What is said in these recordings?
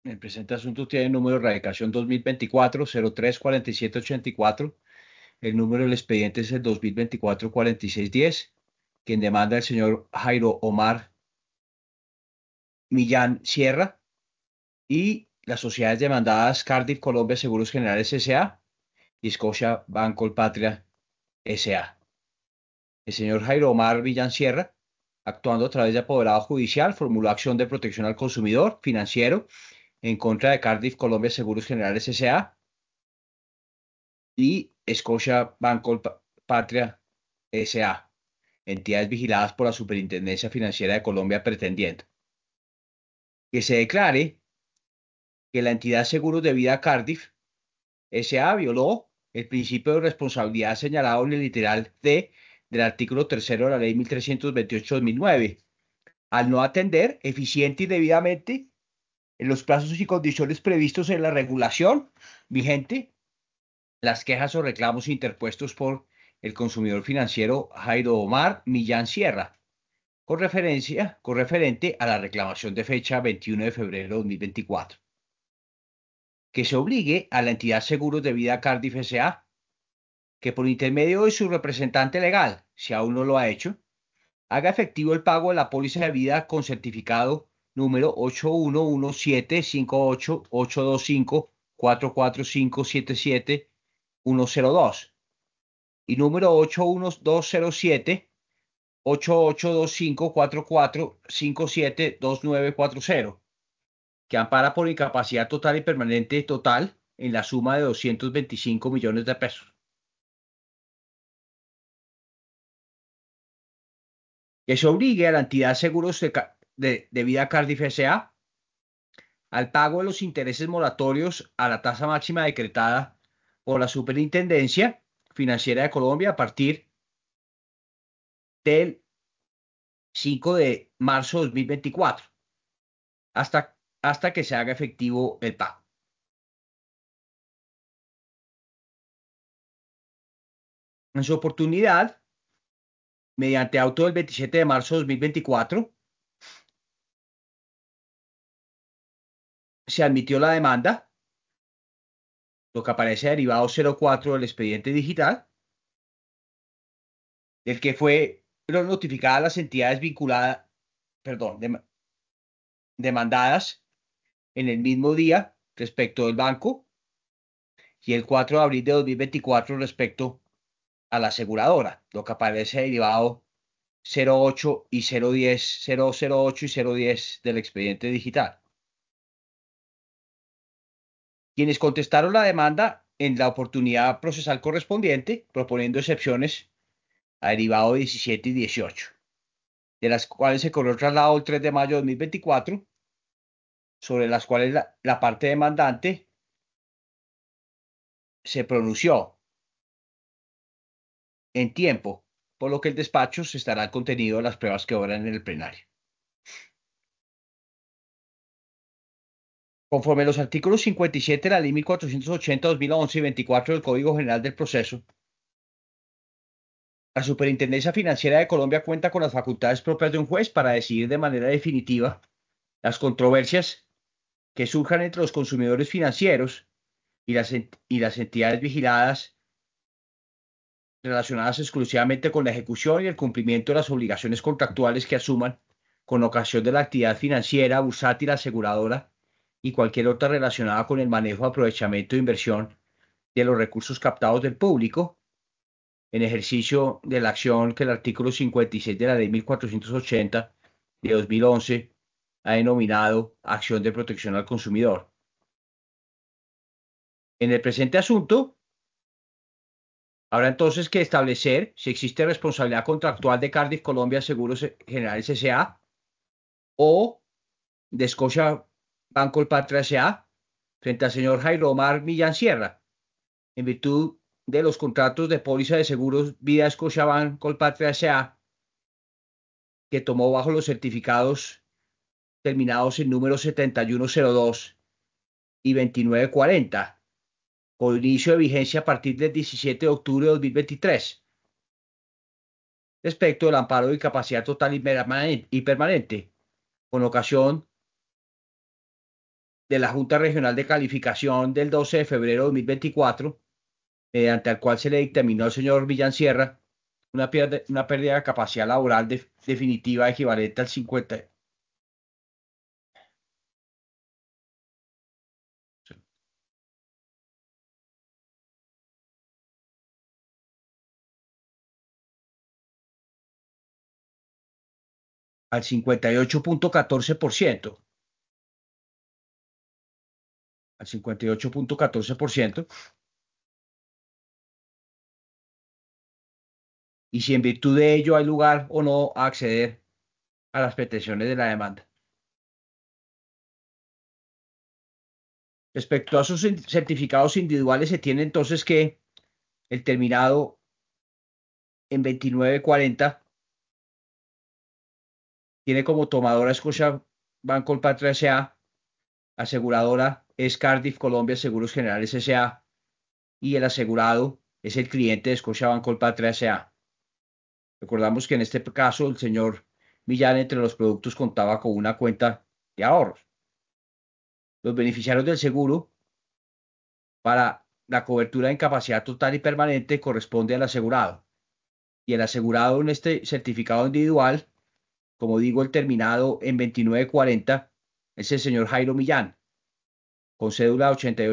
El presente asunto tiene el número de radicación 2024-03-4784. El número del expediente es el 2024-4610. Quien demanda el señor Jairo Omar Millán Sierra y las sociedades demandadas Cardiff Colombia Seguros Generales S.A. y Scotia Banco Patria S.A. El señor Jairo Omar Millán Sierra, actuando a través de apoderado judicial, formuló acción de protección al consumidor financiero en contra de Cardiff Colombia Seguros Generales S.A. y Scotia Banco Patria S.A., entidades vigiladas por la Superintendencia Financiera de Colombia, pretendiendo que se declare que la entidad Seguros de Vida Cardiff S.A. violó el principio de responsabilidad señalado en el literal D del artículo tercero de la Ley 1328/2009, al no atender eficiente y debidamente en los plazos y condiciones previstos en la regulación vigente las quejas o reclamos interpuestos por el consumidor financiero Jairo Omar Millán Sierra, con referente a la reclamación de fecha 21 de febrero de 2024, que se obligue a la entidad Seguros de Vida Cardiff S.A. que por intermedio de su representante legal, si aún no lo ha hecho, haga efectivo el pago de la póliza de vida con certificado número 811758445777102 y número 81207-882544572940, que ampara por incapacidad total y permanente total en la suma de 225 millones de pesos. Que se obligue a la entidad Seguros de Vida Cardiff S.A. al pago de los intereses moratorios a la tasa máxima decretada por la Superintendencia Financiera de Colombia a partir del 5 de marzo de 2024 hasta que se haga efectivo el pago. En su oportunidad, mediante auto del 27 de marzo de 2024, se admitió la demanda, lo que aparece derivado 04 del expediente digital, del que fue notificada a las entidades vinculadas, perdón, demandadas en el mismo día respecto del banco y el 4 de abril de 2024 respecto a la aseguradora, lo que aparece derivado 08 y 010, 008 y 010 del expediente digital. Quienes contestaron la demanda en la oportunidad procesal correspondiente, proponiendo excepciones a derivado 17 y 18, de las cuales se corrió el traslado el 3 de mayo de 2024, sobre las cuales la parte demandante se pronunció en tiempo, por lo que el despacho se estará al contenido de las pruebas que obran en el plenario. Conforme a los artículos 57 de la Ley 1480/2011 y 24 del Código General del Proceso, la Superintendencia Financiera de Colombia cuenta con las facultades propias de un juez para decidir de manera definitiva las controversias que surjan entre los consumidores financieros y las entidades vigiladas relacionadas exclusivamente con la ejecución y el cumplimiento de las obligaciones contractuales que asuman con ocasión de la actividad financiera, bursátil, aseguradora y cualquier otra relacionada con el manejo, aprovechamiento e inversión de los recursos captados del público en ejercicio de la acción que el artículo 56 de la Ley 1480 de 2011 ha denominado acción de protección al consumidor. En el presente asunto, habrá entonces que establecer si existe responsabilidad contractual de Cardiff Colombia Seguros Generales S.A. o de Scotia Banco Patria S.A. frente al señor Jairo Omar Millán Sierra, en virtud de los contratos de póliza de seguros Vida Scotia Banco Patria S.A. que tomó bajo los certificados terminados en números 7102 y 2940, con inicio de vigencia a partir del 17 de octubre de 2023, respecto del amparo de incapacidad total y permanente, con ocasión de la Junta Regional de Calificación del 12 de febrero de 2024, mediante el cual se le dictaminó al señor Villancierra una pérdida de capacidad laboral definitiva equivalente al 58.14%, al 58.14%, y si en virtud de ello hay lugar o no a acceder a las pretensiones de la demanda. Respecto a sus certificados individuales, se tiene entonces que el terminado en 2940 tiene como tomadora Scotia Banco Patria S.A., aseguradora es Cardiff Colombia Seguros Generales S.A. y el asegurado es el cliente de Scotia Banco Patria S.A. Recordamos que en este caso el señor Millán entre los productos contaba con una cuenta de ahorros. Los beneficiarios del seguro para la cobertura de incapacidad total y permanente corresponde al asegurado. Y el asegurado en este certificado individual, como digo, el terminado en 2940, es el señor Jairo Millán, con cédula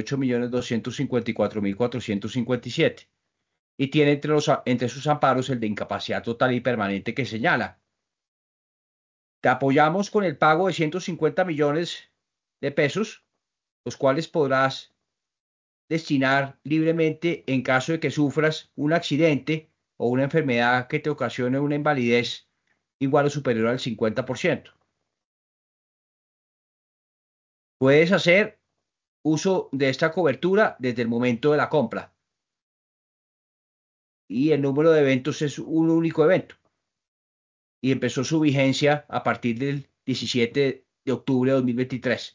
88.254.457. Y tiene entre sus amparos el de incapacidad total y permanente que señala. Te apoyamos con el pago de 150 millones de pesos, los cuales podrás destinar libremente en caso de que sufras un accidente o una enfermedad que te ocasione una invalidez igual o superior al 50%. Puedes hacer uso de esta cobertura desde el momento de la compra y el número de eventos es un único evento y empezó su vigencia a partir del 17 de octubre de 2023.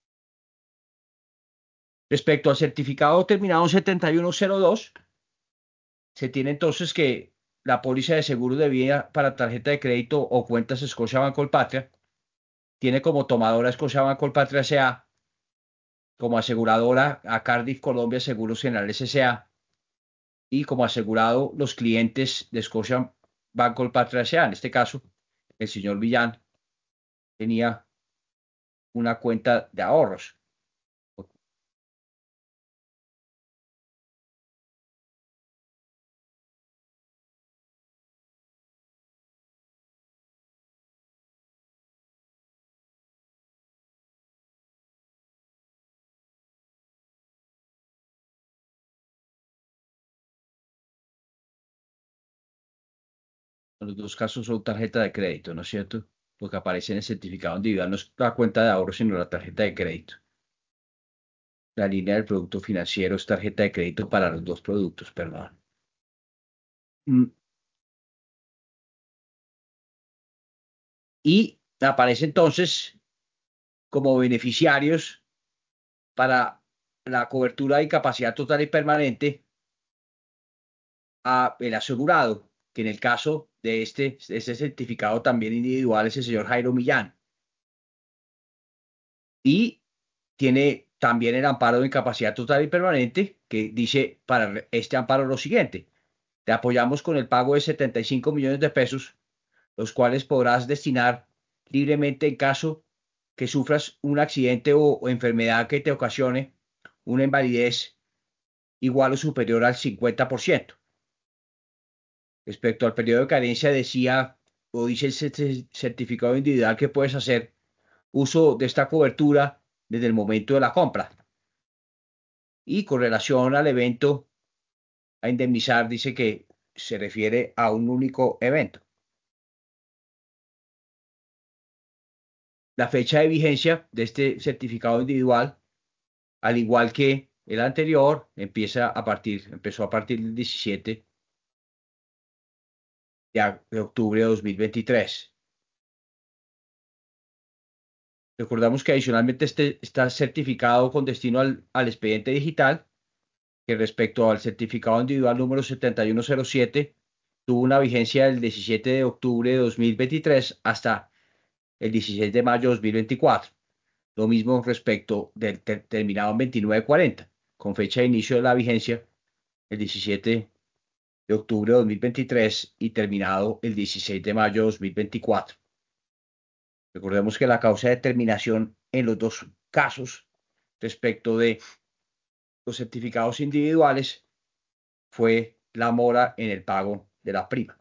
Respecto al certificado terminado en 7102, se tiene entonces que la póliza de seguro de vida para tarjeta de crédito o cuentas Scotiabank Colpatria tiene como tomadora Scotiabank Colpatria S.A., como aseguradora a Cardiff Colombia Seguros Generales S.A. y como asegurado los clientes de Scotiabank Colpatria S.A. En este caso, el señor Villán tenía una cuenta de ahorros. En los dos casos son tarjeta de crédito, ¿no es cierto? Lo que aparece en el certificado individual no es la cuenta de ahorros, sino la tarjeta de crédito. La línea del producto financiero es tarjeta de crédito para los dos productos, perdón. Mm, Y aparece entonces como beneficiarios para la cobertura de incapacidad total y permanente a el asegurado, que en el caso de este certificado también individual es el señor Jairo Millán. Y tiene también el amparo de incapacidad total y permanente, que dice para este amparo lo siguiente: te apoyamos con el pago de 75 millones de pesos, los cuales podrás destinar libremente en caso que sufras un accidente o enfermedad que te ocasione una invalidez igual o superior al 50%. Respecto al periodo de carencia, decía o dice el certificado individual que puedes hacer uso de esta cobertura desde el momento de la compra. Y con relación al evento a indemnizar, dice que se refiere a un único evento. La fecha de vigencia de este certificado individual, al igual que el anterior, empezó a partir del 17 de octubre de 2023. Recordamos que adicionalmente está certificado con destino al expediente digital, que respecto al certificado individual número 7107 tuvo una vigencia del 17 de octubre de 2023 hasta el 16 de mayo de 2024. Lo mismo respecto del terminado en 2940, con fecha de inicio de la vigencia el 17 de octubre de 2023 y terminado el 16 de mayo de 2024. Recordemos que la causa de terminación en los dos casos respecto de los certificados individuales fue la mora en el pago de la prima.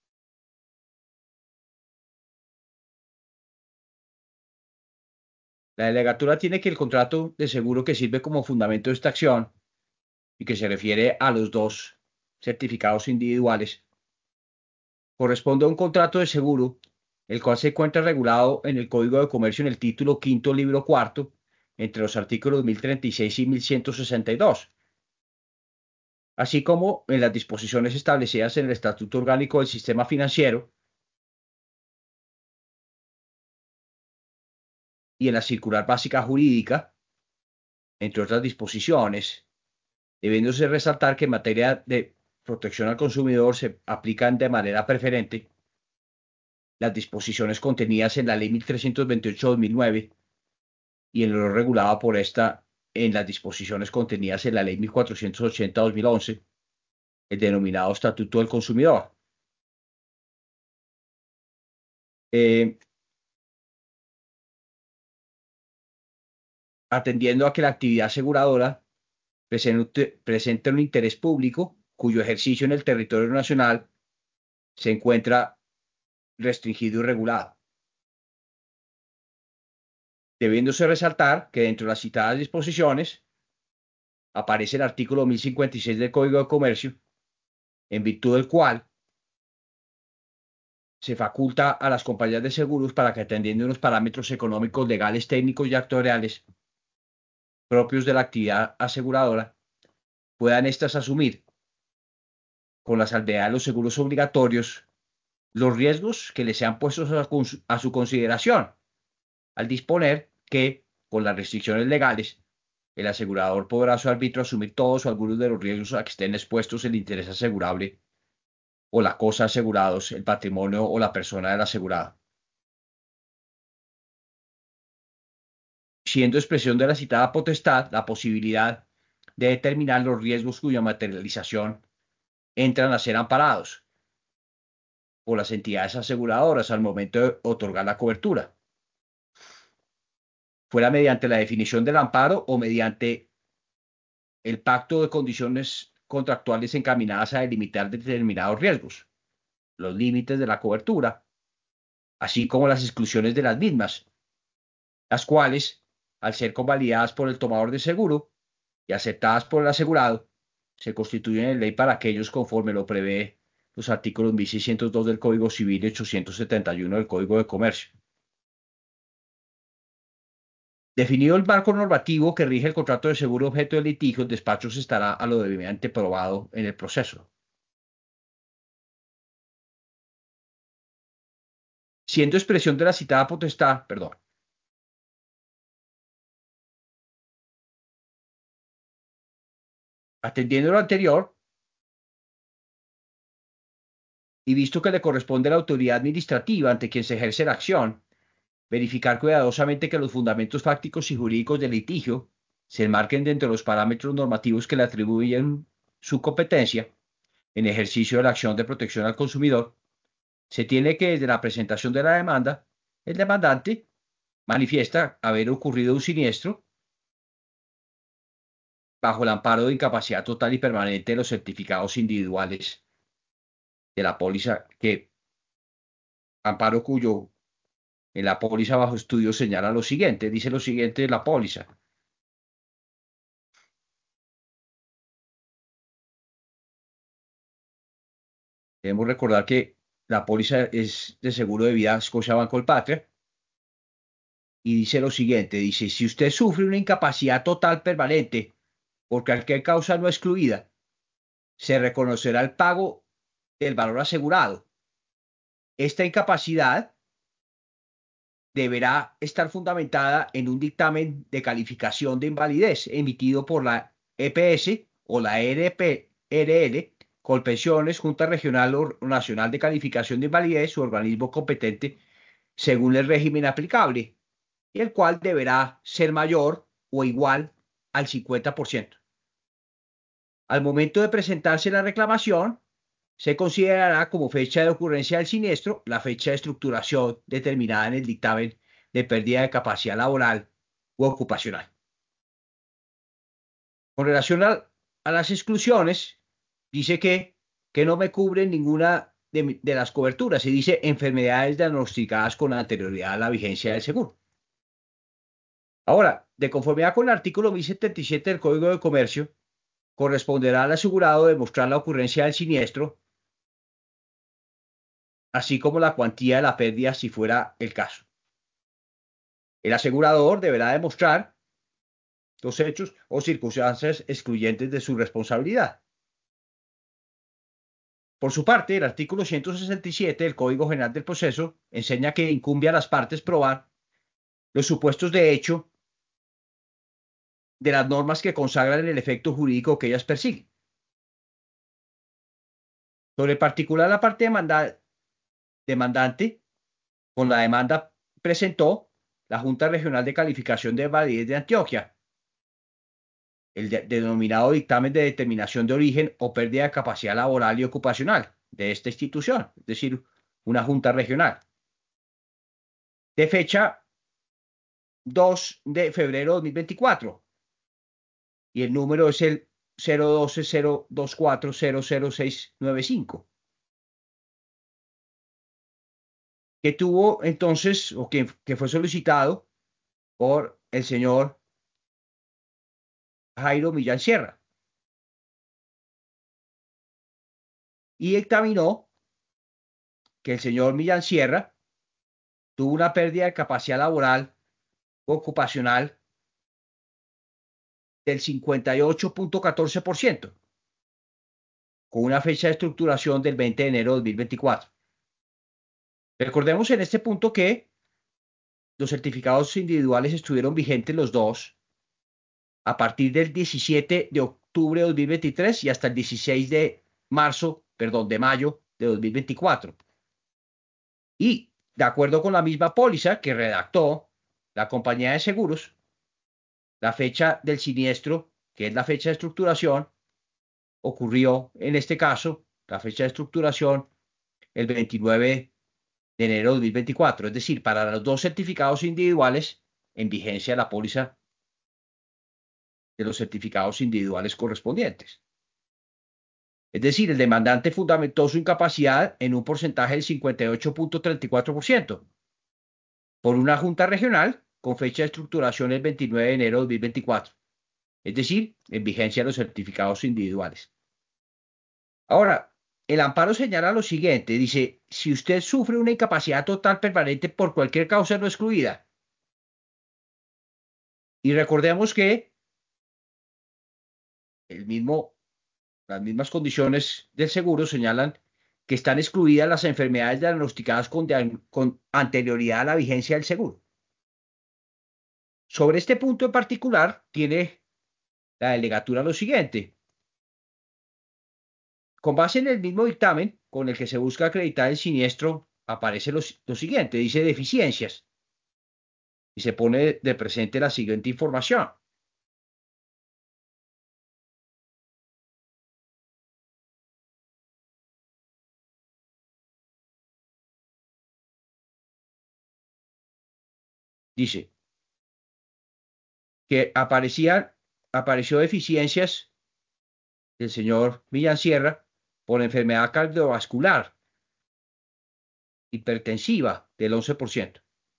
La delegatura tiene que el contrato de seguro que sirve como fundamento de esta acción y que se refiere a los dos certificados individuales corresponde a un contrato de seguro, el cual se encuentra regulado en el Código de Comercio en el título quinto, libro cuarto, entre los artículos 1036 y 1162, así como en las disposiciones establecidas en el Estatuto Orgánico del Sistema Financiero y en la Circular Básica Jurídica, entre otras disposiciones, debiéndose resaltar que en materia de protección al consumidor se aplican de manera preferente las disposiciones contenidas en la Ley 1328/2009 y en lo regulado por esta en las disposiciones contenidas en la Ley 1480/2011, el denominado Estatuto del Consumidor. Eh, Atendiendo a que la actividad aseguradora presenta un interés público cuyo ejercicio en el territorio nacional se encuentra restringido y regulado, debiéndose resaltar que dentro de las citadas disposiciones aparece el artículo 1056 del Código de Comercio, en virtud del cual se faculta a las compañías de seguros para que atendiendo unos parámetros económicos, legales, técnicos y actuariales propios de la actividad aseguradora, puedan éstas asumir con la salvedad de los seguros obligatorios los riesgos que les sean puestos a su consideración, al disponer que, con las restricciones legales, el asegurador podrá a su arbitrio asumir todos o algunos de los riesgos a que estén expuestos el interés asegurable o la cosa asegurados, el patrimonio o la persona del asegurado. Siendo expresión de la citada potestad la posibilidad de determinar los riesgos cuya materialización entran a ser amparados por las entidades aseguradoras al momento de otorgar la cobertura, fuera mediante la definición del amparo o mediante el pacto de condiciones contractuales encaminadas a delimitar determinados riesgos, los límites de la cobertura, así como las exclusiones de las mismas, las cuales, al ser convalidadas por el tomador de seguro y aceptadas por el asegurado, se constituyen en ley para aquellos conforme lo prevé los artículos 1602 del Código Civil y 871 del Código de Comercio. Definido el marco normativo que rige el contrato de seguro objeto de litigio, el despacho se estará a lo debidamente probado en el proceso. Siendo expresión de la citada potestad, perdón, atendiendo lo anterior y visto que le corresponde a la autoridad administrativa ante quien se ejerce la acción, verificar cuidadosamente que los fundamentos fácticos y jurídicos del litigio se enmarquen dentro de los parámetros normativos que le atribuyen su competencia en ejercicio de la acción de protección al consumidor, se tiene que desde la presentación de la demanda, el demandante manifiesta haber ocurrido un siniestro bajo el amparo de incapacidad total y permanente de los certificados individuales de la póliza, que amparo cuyo en la póliza bajo estudio señala lo siguiente, dice lo siguiente de la póliza. Debemos recordar que la póliza es de seguro de vida Scotia Banco Patria y dice lo siguiente, dice, si usted sufre una incapacidad total permanente por cualquier causa no excluida, se reconocerá el pago del valor asegurado. Esta incapacidad deberá estar fundamentada en un dictamen de calificación de invalidez emitido por la EPS o la RL, Colpensiones, Junta Regional o Nacional de Calificación de Invalidez, su organismo competente según el régimen aplicable. y el cual deberá ser mayor o igual al 50%. Al momento de presentarse la reclamación, se considerará como fecha de ocurrencia del siniestro la fecha de estructuración determinada en el dictamen de pérdida de capacidad laboral u ocupacional. Con relación a las exclusiones, dice que no me cubren ninguna de las coberturas y dice enfermedades diagnosticadas con anterioridad a la vigencia del seguro. Ahora, de conformidad con el artículo 1077 del Código de Comercio, corresponderá al asegurado demostrar la ocurrencia del siniestro, así como la cuantía de la pérdida si fuera el caso. El asegurador deberá demostrar los hechos o circunstancias excluyentes de su responsabilidad. Por su parte, el artículo 167 del Código General del Proceso enseña que incumbe a las partes probar los supuestos de hecho de las normas que consagran el efecto jurídico que ellas persiguen. Sobre el particular, la parte demandante, con la demanda presentó la Junta Regional de Calificación de Validez de Antioquia, el denominado dictamen de determinación de origen o pérdida de capacidad laboral y ocupacional de esta institución, es decir, una junta regional, de fecha 2 de febrero de 2024, y el número es el 012-024-00695, que tuvo entonces, o que fue solicitado por el señor Jairo Millán Sierra, y dictaminó que el señor Millán Sierra tuvo una pérdida de capacidad laboral o ocupacional del 58.14%, con una fecha de estructuración del 20 de enero de 2024. Recordemos en este punto que los certificados individuales estuvieron vigentes los dos a partir del 17 de octubre de 2023 y hasta el 16 de mayo de 2024. Y de acuerdo con la misma póliza que redactó la compañía de seguros, la fecha del siniestro, que es la fecha de estructuración, ocurrió en este caso, la fecha de estructuración, el 29 de enero de 2024. Es decir, para los dos certificados individuales en vigencia la póliza de los certificados individuales correspondientes. Es decir, el demandante fundamentó su incapacidad en un porcentaje del 58.34% por una junta regional con fecha de estructuración el 29 de enero de 2024. Es decir, en vigencia los certificados individuales. Ahora, el amparo señala lo siguiente, dice, si usted sufre una incapacidad total permanente por cualquier causa no excluida, y recordemos que las mismas condiciones del seguro señalan que están excluidas las enfermedades diagnosticadas con anterioridad a la vigencia del seguro. Sobre este punto en particular, tiene la delegatura lo siguiente. Con base en el mismo dictamen con el que se busca acreditar el siniestro, aparece lo siguiente, dice deficiencias, y se pone de presente la siguiente información. Dice que apareció deficiencias del señor Millán Sierra por enfermedad cardiovascular hipertensiva del 11%,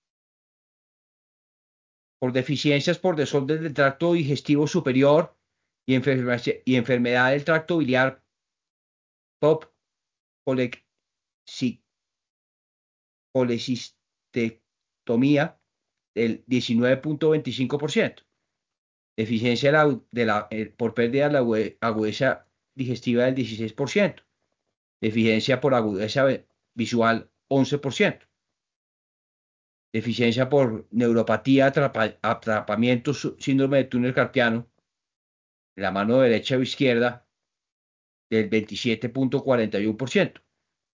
por deficiencias por desorden del tracto digestivo superior y enfermedad del tracto biliar POP, colecistectomía del 19.25%, deficiencia por pérdida de la agudeza digestiva del 16%, deficiencia por agudeza visual 11%, deficiencia por neuropatía, atrapamiento, síndrome de túnel carpiano, de la mano derecha o izquierda, del 27.41%,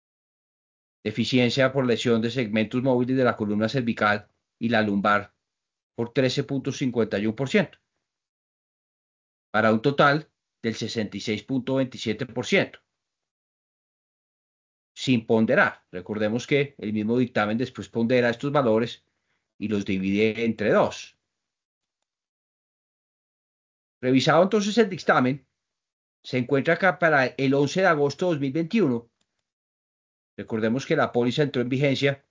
deficiencia por lesión de segmentos móviles de la columna cervical y la lumbar por 13,51%, para un total del 66,27%, sin ponderar. Recordemos que el mismo dictamen después pondera estos valores y los divide entre dos. Revisado entonces el dictamen, se encuentra acá para el 11 de agosto de 2021. Recordemos que la póliza entró en vigencia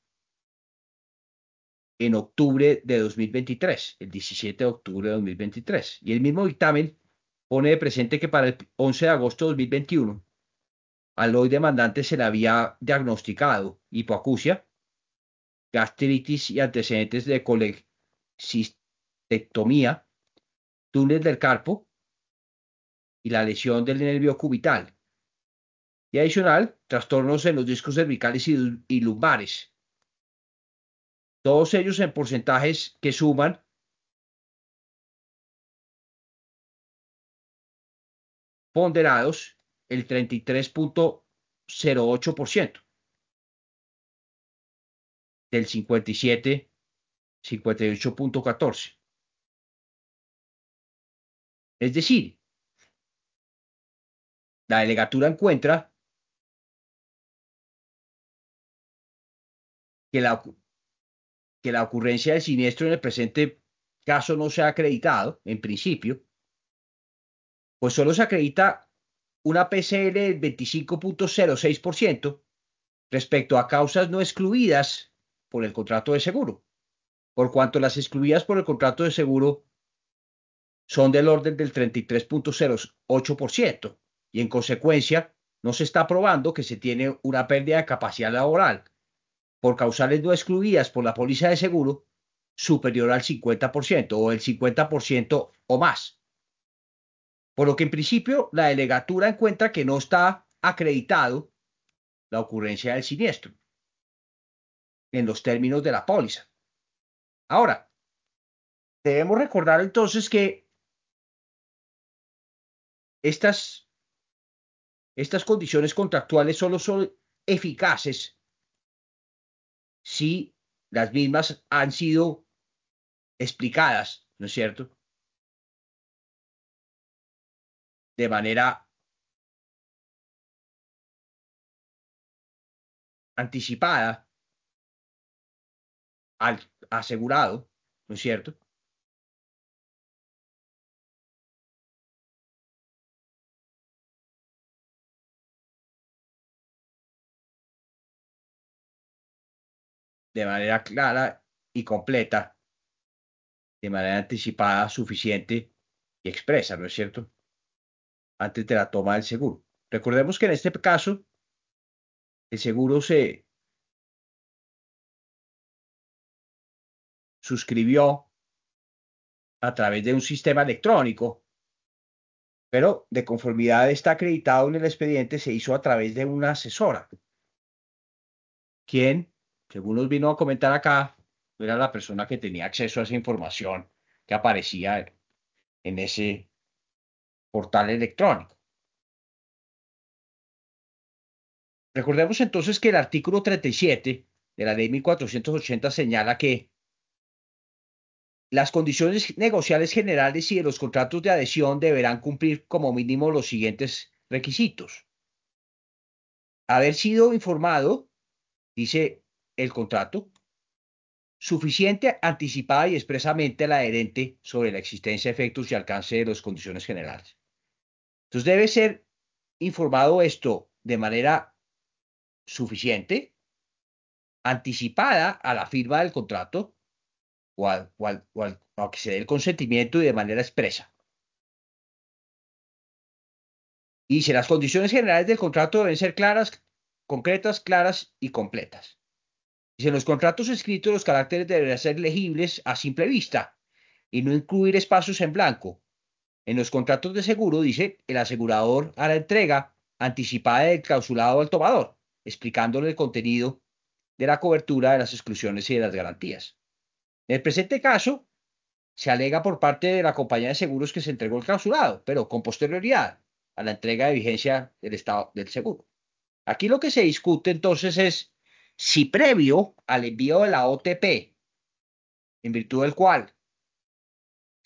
en octubre de 2023, el 17 de octubre de 2023. Y el mismo dictamen pone de presente que para el 11 de agosto de 2021, al hoy demandante se le había diagnosticado hipoacusia, gastritis y antecedentes de colecistectomía, túnel del carpo y la lesión del nervio cubital. Y adicional, trastornos en los discos cervicales y lumbares. Todos ellos en porcentajes que suman ponderados el 33,08% del 58,14. Es decir, la delegatura encuentra que la ocurrencia del siniestro en el presente caso no se ha acreditado, en principio, pues solo se acredita una PCL del 25,06% respecto a causas no excluidas por el contrato de seguro, por cuanto las excluidas por el contrato de seguro son del orden del 33,08% y en consecuencia no se está probando que se tiene una pérdida de capacidad laboral por causales no excluidas por la póliza de seguro superior al 50% o el 50% o más. Por lo que en principio la delegatura encuentra que no está acreditado la ocurrencia del siniestro en los términos de la póliza. Ahora, debemos recordar entonces que estas condiciones contractuales solo son eficaces si las mismas han sido explicadas, ¿no es cierto?, de manera anticipada al asegurado, ¿no es cierto?, de manera clara y completa, de manera anticipada, suficiente y expresa, ¿no es cierto?, antes de la toma del seguro. Recordemos que en este caso, el seguro se suscribió a través de un sistema electrónico, pero de conformidad está acreditado en el expediente, se hizo a través de una asesora, quien, según nos vino a comentar acá, era la persona que tenía acceso a esa información que aparecía en ese portal electrónico. Recordemos entonces que el artículo 37 de la ley 1480 señala que las condiciones negociales generales y de los contratos de adhesión deberán cumplir como mínimo los siguientes requisitos: haber sido informado, dice el contrato, suficiente, anticipada y expresamente al adherente sobre la existencia, efectos y alcance de las condiciones generales. Entonces debe ser informado esto de manera suficiente, anticipada a la firma del contrato o a que se dé el consentimiento y de manera expresa. Y dice, las condiciones generales del contrato deben ser claras, concretas, claras y completas. Dice, en los contratos escritos los caracteres deberán ser legibles a simple vista y no incluir espacios en blanco. En los contratos de seguro, dice, el asegurador hará entrega anticipada del clausulado al tomador, explicándole el contenido de la cobertura, de las exclusiones y de las garantías. En el presente caso, se alega por parte de la compañía de seguros que se entregó el clausulado, pero con posterioridad a la entrega de vigencia del estado del seguro. Aquí lo que se discute entonces es si previo al envío de la OTP, en virtud del cual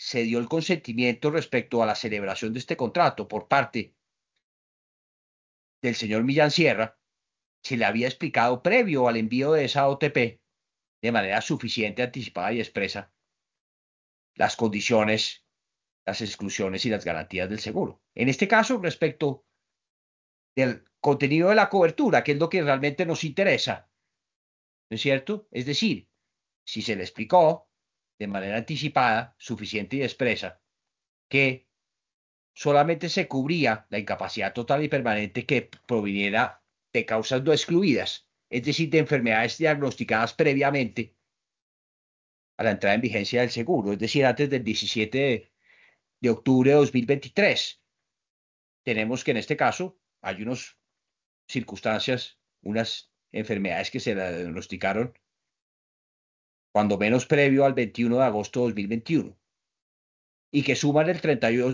se dio el consentimiento respecto a la celebración de este contrato por parte del señor Millán Sierra, se le había explicado previo al envío de esa OTP de manera suficiente, anticipada y expresa las condiciones, las exclusiones y las garantías del seguro. En este caso, respecto del contenido de la cobertura, que es lo que realmente nos interesa, ¿no es cierto? Es decir, si se le explicó de manera anticipada, suficiente y expresa que solamente se cubría la incapacidad total y permanente que proviniera de causas no excluidas, es decir, de enfermedades diagnosticadas previamente a la entrada en vigencia del seguro, es decir, antes del 17 de octubre de 2023. Tenemos que en este caso hay unas circunstancias, unas enfermedades que se la diagnosticaron cuando menos previo al 21 de agosto de 2021 y que suman el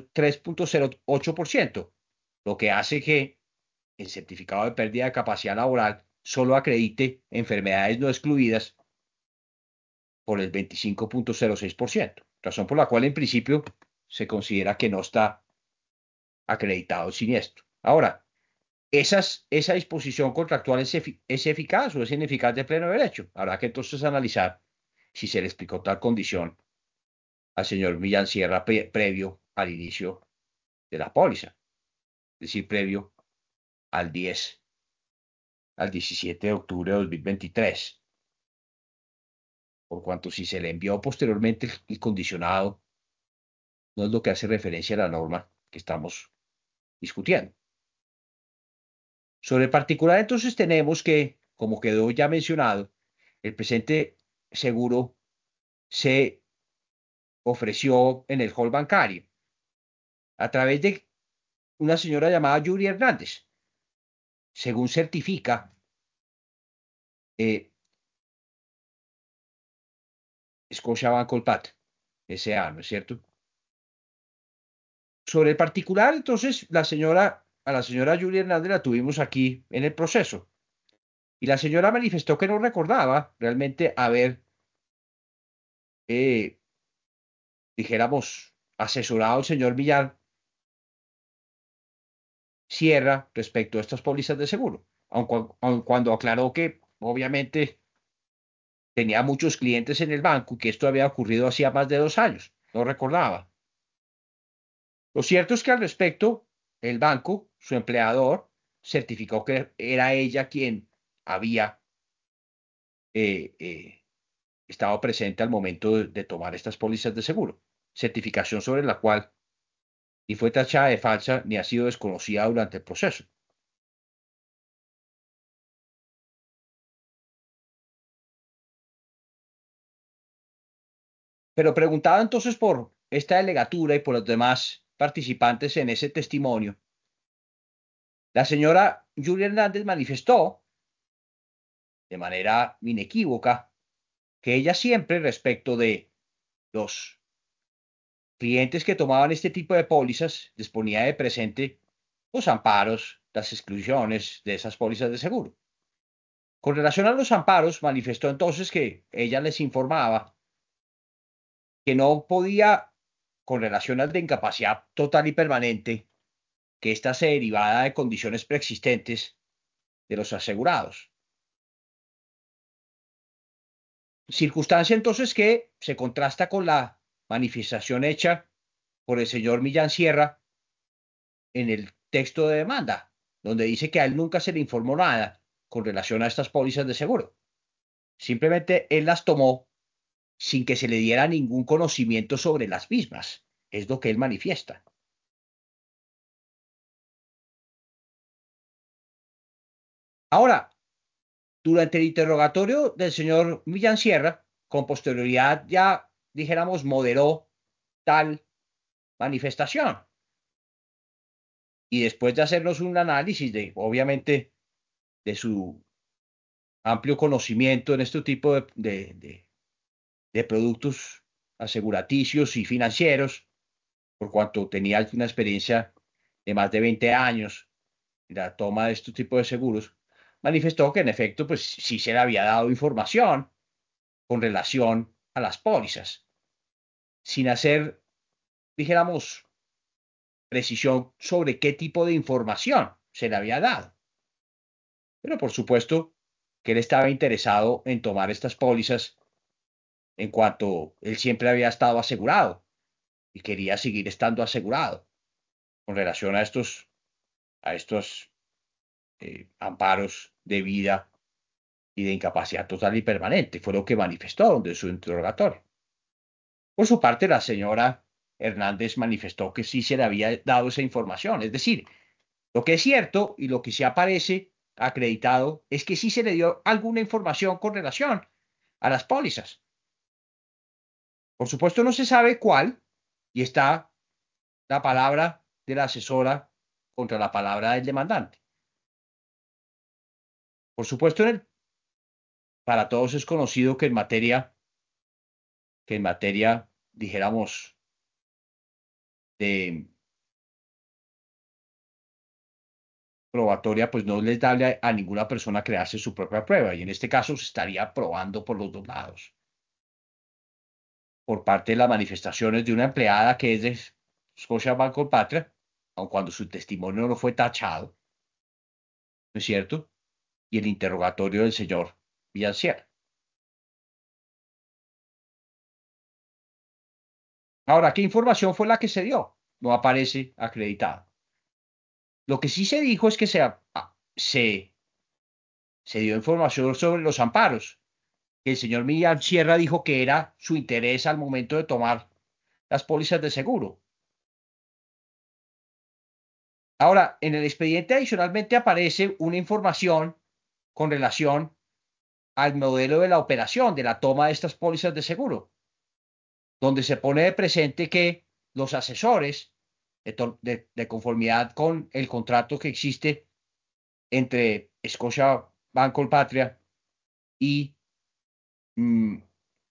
33,08%, lo que hace que el certificado de pérdida de capacidad laboral solo acredite enfermedades no excluidas por el 25,06%, razón por la cual en principio se considera que no está acreditado el siniestro. Ahora, esa disposición contractual es eficaz o es ineficaz de pleno derecho. Habrá que entonces analizar si se le explicó tal condición al señor Millán Sierra previo al inicio de la póliza, es decir, previo al 10, al 17 de octubre de 2023. Por cuanto si se le envió posteriormente el condicionado, no es lo que hace referencia a la norma que estamos discutiendo. Sobre el particular, entonces tenemos que, como quedó ya mencionado, el presente seguro se ofreció en el hall bancario a través de una señora llamada Yuri Hernández, según certifica eh, Scotiabank Colpat S.A., ¿no es cierto? Sobre el particular, entonces, a la señora Yuri Hernández la tuvimos aquí en el proceso y la señora manifestó que no recordaba realmente haber, eh, dijéramos, asesorado al señor Villar Sierra respecto a estas pólizas de seguro, aun cuando aclaró que obviamente tenía muchos clientes en el banco y que esto había ocurrido hacía más de 2 años. No recordaba. Lo cierto es que al respecto, el banco, su empleador, certificó que era ella quien había eh, eh, estado presente al momento de tomar estas pólizas de seguro. Certificación sobre la cual ni fue tachada de falsa ni ha sido desconocida durante el proceso. Pero preguntado entonces por esta delegatura y por los demás participantes en ese testimonio, la señora Julia Hernández manifestó de manera inequívoca que ella siempre respecto de los clientes que tomaban este tipo de pólizas disponía de presente los amparos, las exclusiones de esas pólizas de seguro. Con relación a los amparos, manifestó entonces que ella les informaba que no podía, con relación al de incapacidad total y permanente, que ésta se derivara de condiciones preexistentes de los asegurados. Circunstancia entonces que se contrasta con la manifestación hecha por el señor Millán Sierra en el texto de demanda, donde dice que a él nunca se le informó nada con relación a estas pólizas de seguro. Simplemente él las tomó sin que se le diera ningún conocimiento sobre las mismas. Es lo que él manifiesta. Ahora, durante el interrogatorio del señor Millán Sierra, con posterioridad ya, dijéramos, moderó tal manifestación. Y después de hacernos un análisis de, obviamente, de su amplio conocimiento en este tipo de productos aseguraticios y financieros, por cuanto tenía una experiencia de más de 20 años en la toma de este tipo de seguros, manifestó que en efecto, pues sí se le había dado información con relación a las pólizas, sin hacer dijéramos, precisión sobre qué tipo de información se le había dado. Pero por supuesto que él estaba interesado en tomar estas pólizas en cuanto él siempre había estado asegurado y quería seguir estando asegurado con relación a estos amparos de vida y de incapacidad total y permanente. Fue lo que manifestó durante su interrogatorio. Por su parte, la señora Hernández manifestó que sí se le había dado esa información. Es decir, lo que es cierto y lo que se aparece acreditado es que sí se le dio alguna información con relación a las pólizas. Por supuesto, no se sabe cuál, y está la palabra de la asesora contra la palabra del demandante. Por supuesto, para todos es conocido que en materia, dijéramos, de probatoria, pues no les da a ninguna persona crearse su propia prueba, y en este caso se estaría probando por los dos lados. Por parte de las manifestaciones de una empleada que es de Scotiabank Colpatria, aun cuando su testimonio no fue tachado, ¿no es cierto? Y el interrogatorio del señor Villancier. Ahora, ¿qué información fue la que se dio? No aparece acreditada. Lo que sí se dijo es que se dio información sobre los amparos, que el señor Millán Sierra dijo que era su interés al momento de tomar las pólizas de seguro. Ahora, en el expediente adicionalmente aparece una información con relación al modelo de la operación de la toma de estas pólizas de seguro, donde se pone de presente que los asesores, de conformidad con el contrato que existe entre Scotia Banco Patria y mm,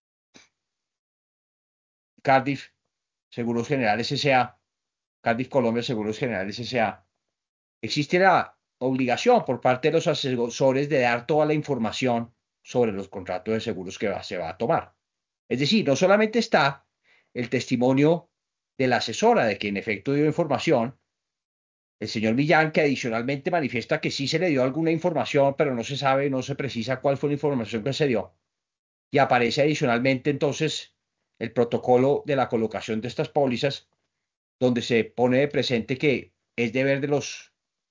Cardiff Seguros Generales S.A., Cardiff Colombia Seguros Generales S.A., existe la obligación por parte de los asesores de dar toda la información sobre los contratos de seguros que se va a tomar. Es decir, no solamente está el testimonio de la asesora de que en efecto dio información, el señor Millán, que adicionalmente manifiesta que sí se le dio alguna información, pero no se sabe, no se precisa cuál fue la información que se dio. Y aparece adicionalmente entonces el protocolo de la colocación de estas pólizas, donde se pone de presente que es deber de los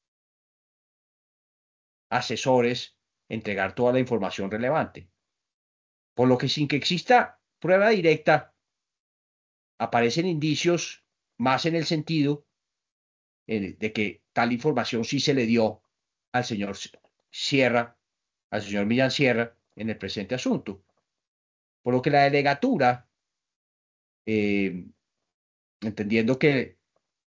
asesores entregar toda la información relevante. Por lo que sin que exista prueba directa, aparecen indicios más en el sentido de que tal información sí se le dio al señor Sierra, al señor Millán Sierra, en el presente asunto. Por lo que la delegatura, eh, entendiendo que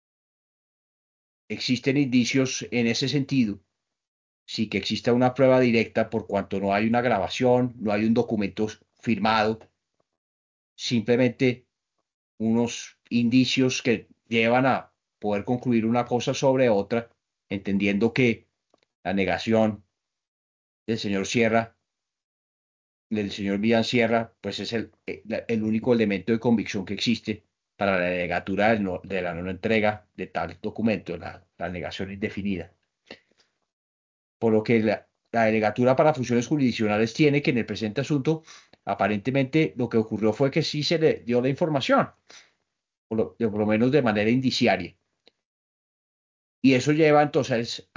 existen indicios en ese sentido, sí que exista una prueba directa por cuanto no hay una grabación, no hay un documento firmado, simplemente unos indicios que llevan a poder concluir una cosa sobre otra, entendiendo que la negación del señor Sierra, del señor Villan Sierra, pues es el único elemento de convicción que existe para la delegatura de la no entrega de tal documento, la negación indefinida. Por lo que la delegatura para funciones jurisdiccionales tiene que en el presente asunto, aparentemente lo que ocurrió fue que sí se le dio la información, por lo menos de manera indiciaria. Y eso lleva entonces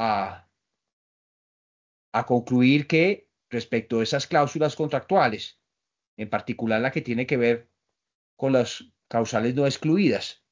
a concluir que respecto a esas cláusulas contractuales, en particular la que tiene que ver con las causales no excluidas,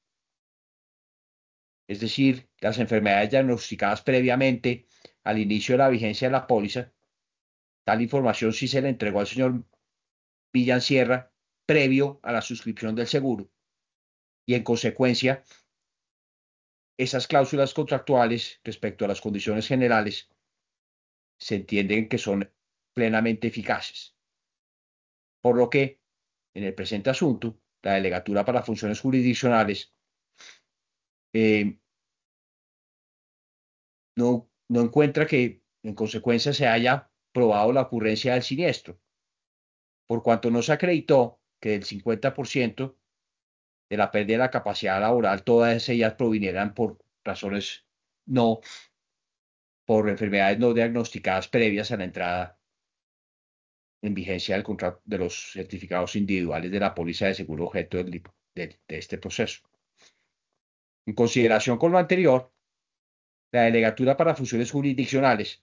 es decir, las enfermedades diagnosticadas previamente al inicio de la vigencia de la póliza, tal información sí se le entregó al señor Villan Sierra previo a la suscripción del seguro y en consecuencia esas cláusulas contractuales respecto a las condiciones generales se entienden que son plenamente eficaces. Por lo que, en el presente asunto, la Delegatura para Funciones Jurisdiccionales eh, no encuentra que, en consecuencia, se haya probado la ocurrencia del siniestro, por cuanto no se acreditó que del 50% de la pérdida de la capacidad laboral, todas ellas provinieran por razones no, por enfermedades no diagnosticadas previas a la entrada en vigencia del contrato de los certificados individuales de la póliza de seguro objeto de este proceso. En consideración con lo anterior, la delegatura para funciones jurisdiccionales,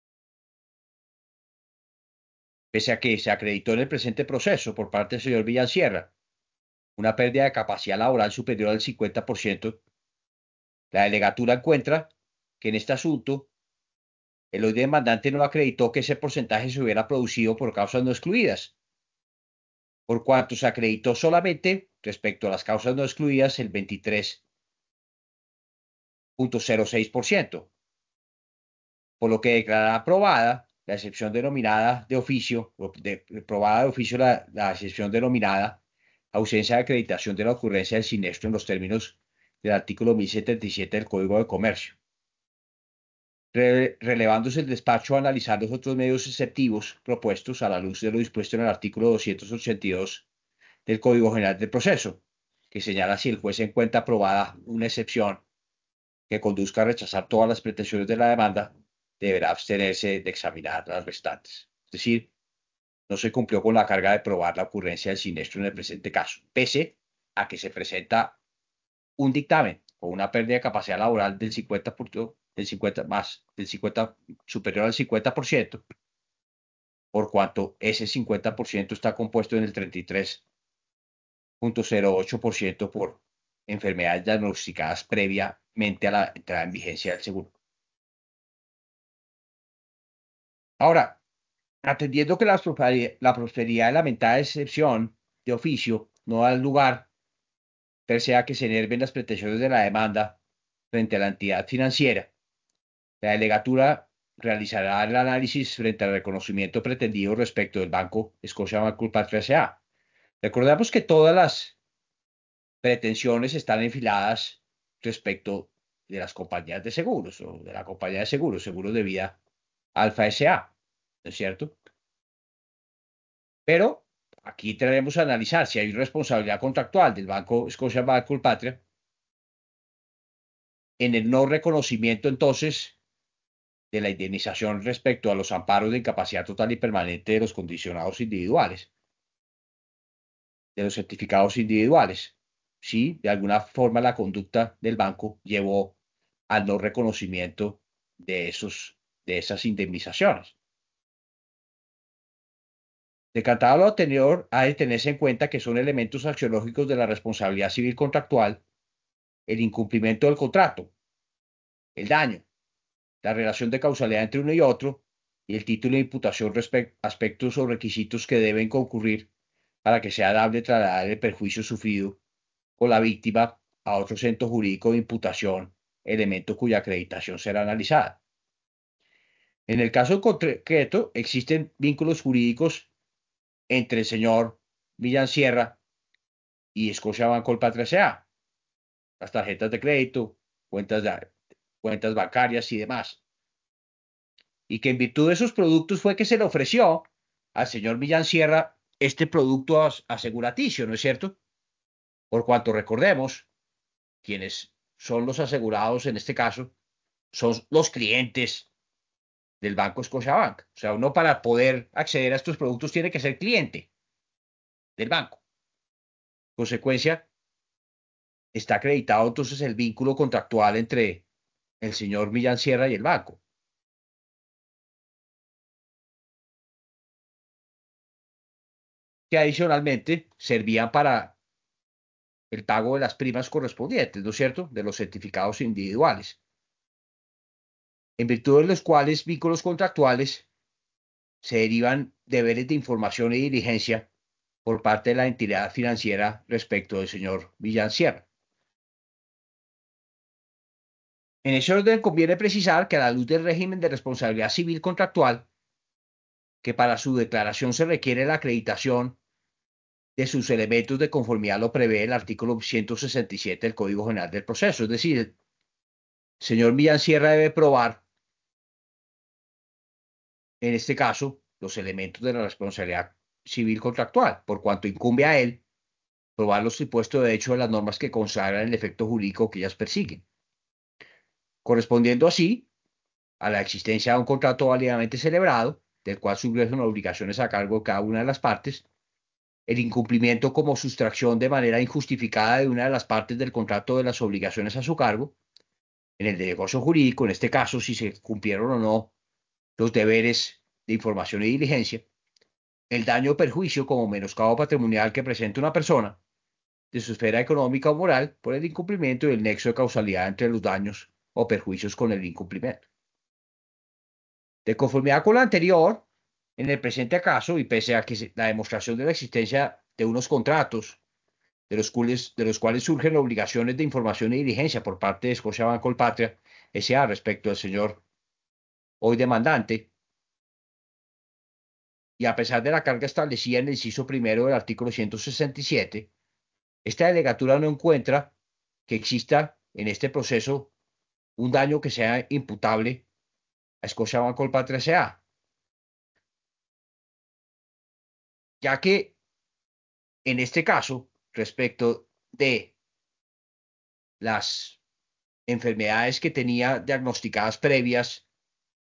pese a que se acreditó en el presente proceso por parte del señor Villansierra una pérdida de capacidad laboral superior al 50%, la delegatura encuentra que en este asunto el hoy demandante no acreditó que ese porcentaje se hubiera producido por causas no excluidas, por cuanto se acreditó solamente respecto a las causas no excluidas el 23,06%, por lo que declarará aprobada la excepción denominada de oficio, aprobada de oficio la excepción denominada ausencia de acreditación de la ocurrencia del siniestro en los términos del artículo 1077 del Código de Comercio, relevándose el despacho a analizar los otros medios exceptivos propuestos a la luz de lo dispuesto en el artículo 282 del Código General del Proceso, que señala si el juez encuentra aprobada una excepción que conduzca a rechazar todas las pretensiones de la demanda, deberá abstenerse de examinar las restantes. Es decir, no se cumplió con la carga de probar la ocurrencia del siniestro en el presente caso, pese a que se presenta un dictamen con una pérdida de capacidad laboral del 50%, del 50 más, del 50 superior al 50%, por cuanto ese 50% está compuesto en el 33,08% por enfermedades diagnosticadas previamente a la entrada en vigencia del seguro. Ahora, atendiendo que la prosperidad de la mentada excepción de oficio no da lugar per se a que se enerven las pretensiones de la demanda frente a la entidad financiera, la delegatura realizará el análisis frente al reconocimiento pretendido respecto del Banco Scotiabank Patria S.A. Recordemos que todas las pretensiones están enfiladas respecto de las compañías de seguros o de la compañía de seguros, seguros de vida Alfa S.A., ¿no es cierto? Pero aquí tenemos a analizar si hay responsabilidad contractual del Banco Scotiabank Patria en el no reconocimiento entonces de la indemnización respecto a los amparos de incapacidad total y permanente de los condicionados individuales, de los certificados individuales. Si de alguna forma la conducta del banco llevó al no reconocimiento de esas indemnizaciones. Decantado lo anterior, ha de tenerse en cuenta que son elementos axiológicos de la responsabilidad civil contractual el incumplimiento del contrato, el daño, la relación de causalidad entre uno y otro y el título de imputación aspectos o requisitos que deben concurrir para que sea dable trasladar el perjuicio sufrido con la víctima a otro centro jurídico de imputación, elemento cuya acreditación será analizada. En el caso concreto, existen vínculos jurídicos entre el señor Villansierra y Scotiabank Patria S.A., las tarjetas de crédito, cuentas bancarias y demás. Y que en virtud de esos productos fue que se le ofreció al señor Villansierra este producto aseguraticio, ¿no es cierto? Por cuanto recordemos, quienes son los asegurados en este caso son los clientes del Banco Scotiabank. O sea, uno para poder acceder a estos productos tiene que ser cliente del banco. Consecuencia, está acreditado entonces el vínculo contractual entre el señor Villansierra y el banco, que adicionalmente servían para el pago de las primas correspondientes, ¿no es cierto?, de los certificados individuales, en virtud de los cuales vínculos contractuales se derivan deberes de información y diligencia por parte de la entidad financiera respecto del señor Villansierra. En ese orden conviene precisar que a la luz del régimen de responsabilidad civil contractual, que para su declaración se requiere la acreditación de sus elementos de conformidad lo prevé el artículo 167 del Código General del Proceso. Es decir, el señor Villansierra debe probar, en este caso, los elementos de la responsabilidad civil contractual, por cuanto incumbe a él probar los supuestos de hecho de las normas que consagran el efecto jurídico que ellas persiguen, correspondiendo así a la existencia de un contrato válidamente celebrado, del cual subyace obligaciones a cargo de cada una de las partes, el incumplimiento como sustracción de manera injustificada de una de las partes del contrato de las obligaciones a su cargo, en el negocio jurídico, en este caso, si se cumplieron o no los deberes de información y diligencia, el daño o perjuicio como menoscabo patrimonial que presenta una persona de su esfera económica o moral por el incumplimiento y el nexo de causalidad entre los daños o perjuicios con el incumplimiento. De conformidad con lo anterior, en el presente caso, y pese a que la demostración de la existencia de unos contratos de los cuales surgen obligaciones de información y diligencia por parte de Scotiabank Colpatria S.A. respecto al señor hoy demandante, y a pesar de la carga establecida en el inciso primero del artículo 167, esta delegatura no encuentra que exista en este proceso un daño que sea imputable a Scotiabank Colpatria S.A., ya que en este caso, respecto de las enfermedades que tenía diagnosticadas previas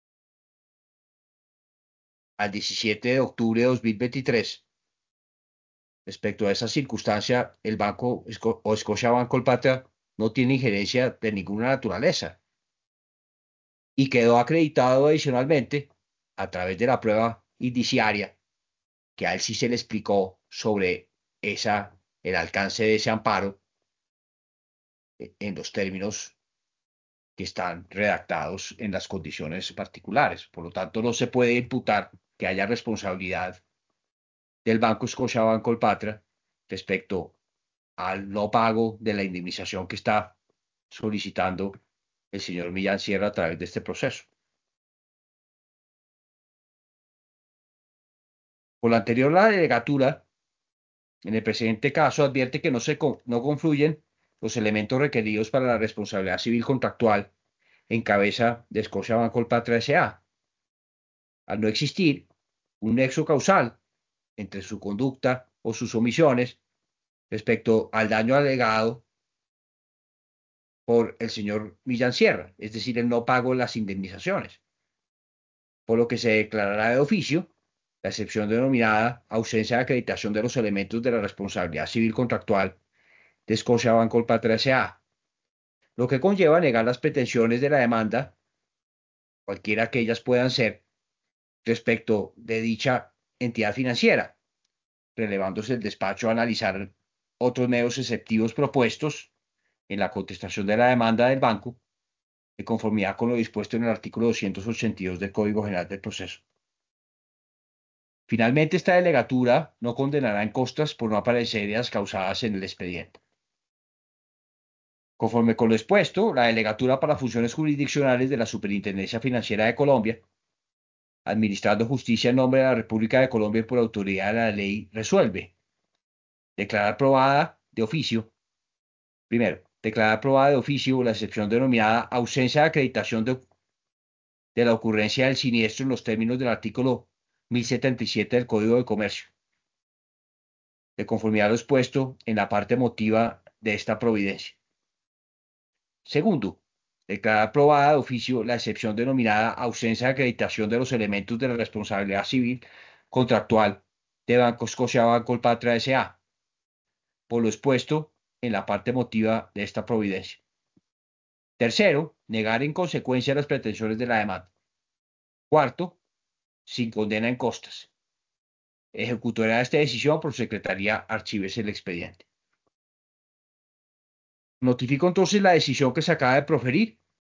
al 17 de octubre de 2023, respecto a esa circunstancia, el banco o Scotiabank Colpatria no tiene injerencia de ninguna naturaleza y quedó acreditado adicionalmente a través de la prueba indiciaria que a él sí se le explicó sobre el alcance de ese amparo en los términos que están redactados en las condiciones particulares. Por lo tanto, no se puede imputar que haya responsabilidad del Banco Scotiabank Colpatria respecto al no pago de la indemnización que está solicitando el señor Millán Sierra a través de este proceso. Por lo anterior, la delegatura, en el presente caso, advierte que no confluyen los elementos requeridos para la responsabilidad civil contractual en cabeza de Scotiabank Colpatria S.A., al no existir un nexo causal entre su conducta o sus omisiones respecto al daño alegado por el señor Millán Sierra, es decir, el no pago de las indemnizaciones, por lo que se declarará de oficio la excepción denominada ausencia de acreditación de los elementos de la responsabilidad civil contractual de Scotiabank Colpatria S.A., lo que conlleva negar las pretensiones de la demanda, cualquiera que ellas puedan ser, respecto de dicha entidad financiera, relevándose el despacho a analizar otros medios exceptivos propuestos en la contestación de la demanda del banco, de conformidad con lo dispuesto en el artículo 282 del Código General del Proceso. Finalmente, esta delegatura no condenará en costas por no aparecer heridas causadas en el expediente. Conforme con lo expuesto, la delegatura para funciones jurisdiccionales de la Superintendencia Financiera de Colombia, administrando justicia en nombre de la República de Colombia y por autoridad de la ley, resuelve declarar aprobada de oficio. Primero, declarar aprobada de oficio la excepción denominada ausencia de acreditación de la ocurrencia del siniestro en los términos del artículo 1077 del Código de Comercio, de conformidad a lo expuesto en la parte motiva de esta providencia. Segundo, declarar aprobada de oficio la excepción denominada ausencia de acreditación de los elementos de la responsabilidad civil contractual de Banco Scotiabank Colpatria S.A., por lo expuesto en la parte motiva de esta providencia. Tercero, negar en consecuencia las pretensiones de la demanda. Cuarto, sin condena en costas. Ejecutará esta decisión por secretaría archívese el expediente. Notifico entonces la decisión que se acaba de proferir